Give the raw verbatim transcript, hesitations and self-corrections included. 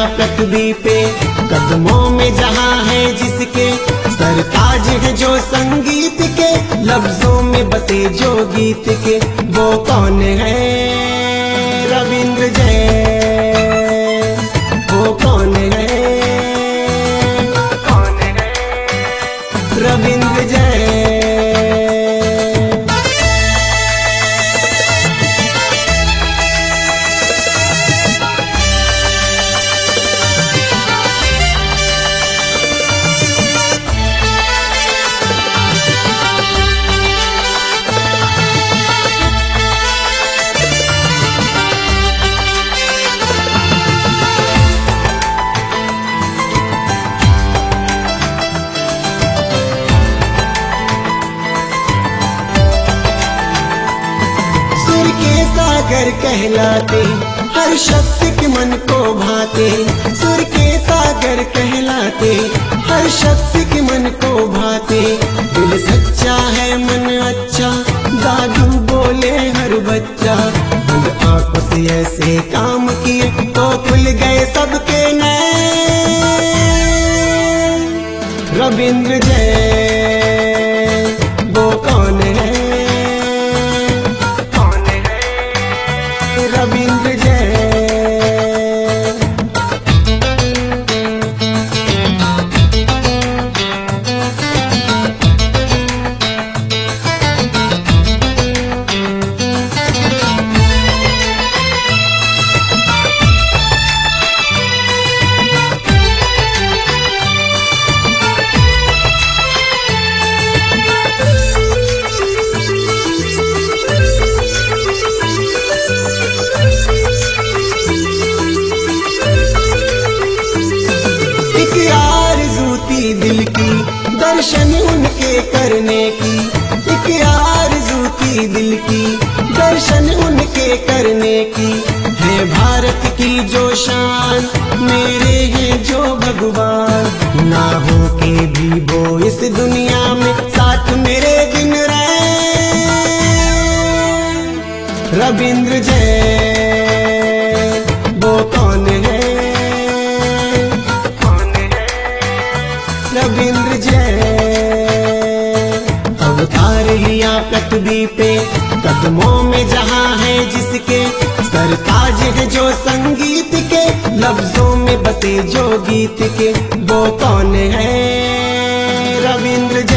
पृथ्वी पे, कदमों में जहां है जिसके, सरताज है जो संगीत के, लफ्जों में बसे जो गीत के, वो कौन है रविंद्र जय, वो कौन है, कौन है रविंद्र जय। सागर कहलाते, हर शख्स के मन को भाते, सुर के सागर कहलाते, हर शख्स के मन को भाते, दिल सच्चा है मन अच्छा, दादू बोले हर बच्चा, बंद आंखों से ऐसे काम किए तो खुल गए सबके नैन, रविंद्र जय वो कौन है, रविंद्र जय। दिल की दर्शन उनके करने की, एक आरज़ू थी दिल की दर्शन उनके करने की, है भारत की जो शान, मेरे हैं जो भगवान, ना हो के भी वो इस दुनिया में साथ मेरे दिन रहे, रविंद्र जय वो कौन है, रविंद्र जय। अवतार लिया पृथ्वी पे, कदमों में जहां है जिसके, सरताज है जो संगीत के, लफ्जों में बसे जो गीत के, वो कौन है रविंद्र जय।